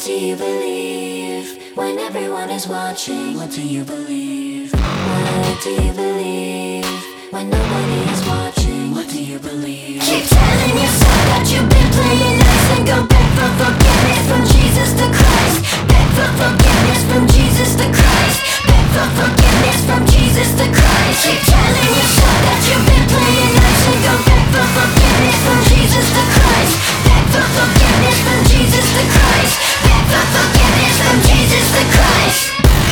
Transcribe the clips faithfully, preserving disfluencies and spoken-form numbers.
do you believe when everyone is watching? What do you believe? What do you believe when nobody is watching? What do you believe? Keep telling yourself that you've been playing nice and go beg for forgiveness from Jesus the Christ. Beg for forgiveness from Jesus the Christ. Beg for forgiveness from Jesus the Christ. Keep telling yourself that you've been playing nice and go beg for forgiveness from Jesus the Christ. Beg for forgiveness from Jesus the Christ. Beg for forgiveness from Jesus the Christ.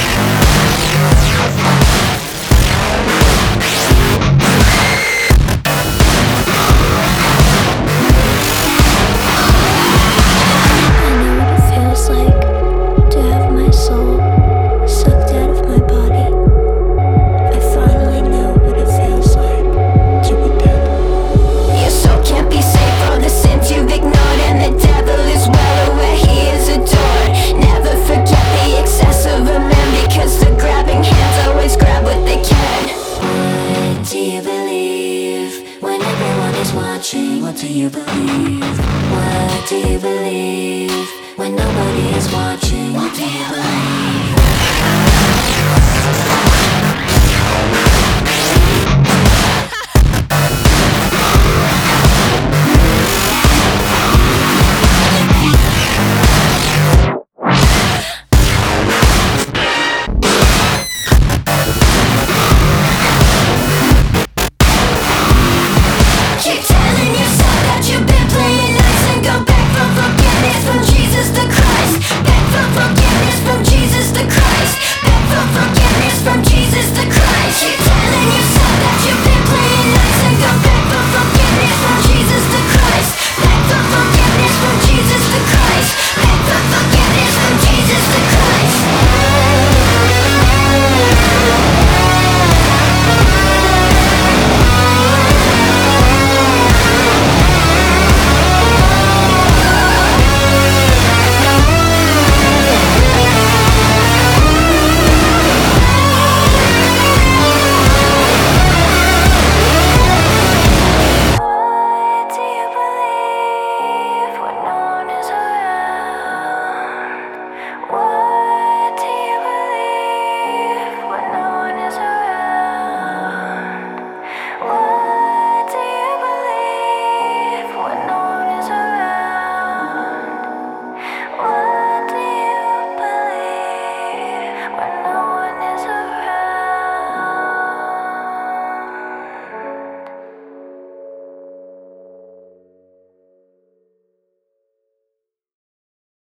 What do you believe? What do you believe when nobody is watching? What do you believe?